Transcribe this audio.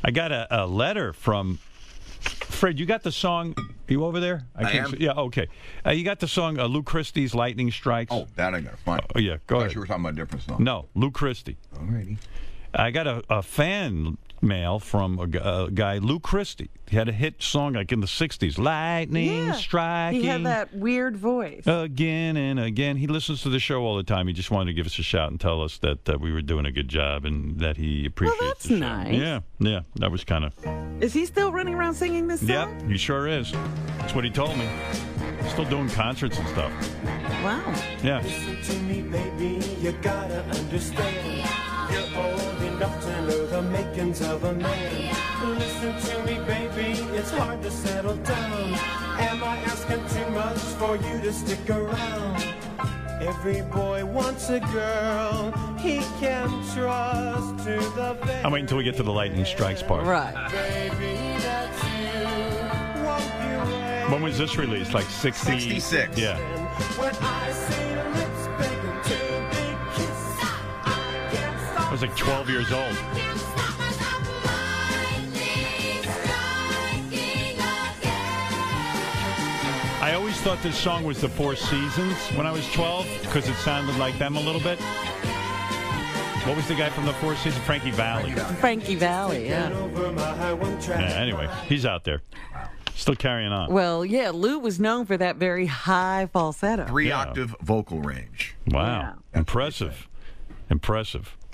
I got a letter from Fred. You got the song? You over there? I am. Yeah. Okay. You got the song Lou Christie's "Lightning Strikes"? Oh, that I gotta find. Oh yeah. Go I ahead. thought you were talking about a different song. No, Lou Christie. Alrighty. I got a fan mail from a guy, Lou Christie. He had a hit song like in the 60s, Lightning Striking. He had that weird voice. Again and again. He listens to the show all the time. He just wanted to give us a shout and tell us that we were doing a good job and that he appreciates that's the show. nice. Yeah. That was kind of... Is he still running around singing this song? Yep, he sure is. That's what he told me. Still doing concerts and stuff. Wow. Yeah. Listen to me, baby, you gotta understand. You're old enough to know the makings of a man. Listen to me, baby, it's hard to settle down. Am I asking too much for you to stick around? Every boy wants a girl he can trust to the very. I'm waiting until we get to the lightning strikes part. Right. Baby, that's you. Won't you wait? When was this released? Like 60? 66. Yeah. When I see your lips begging to be kissed, I can't stop. I was like 12 years old. I always thought this song was the Four Seasons when I was 12 because it sounded like them a little bit. What was the guy from the Four Seasons? Frankie Valli. Frankie Valli, yeah. Over my high one track. Yeah, anyway, he's out there. Still carrying on. Well, yeah, Lou was known for that very high falsetto. 3-octave vocal range. Wow. Yeah. Impressive. Impressive.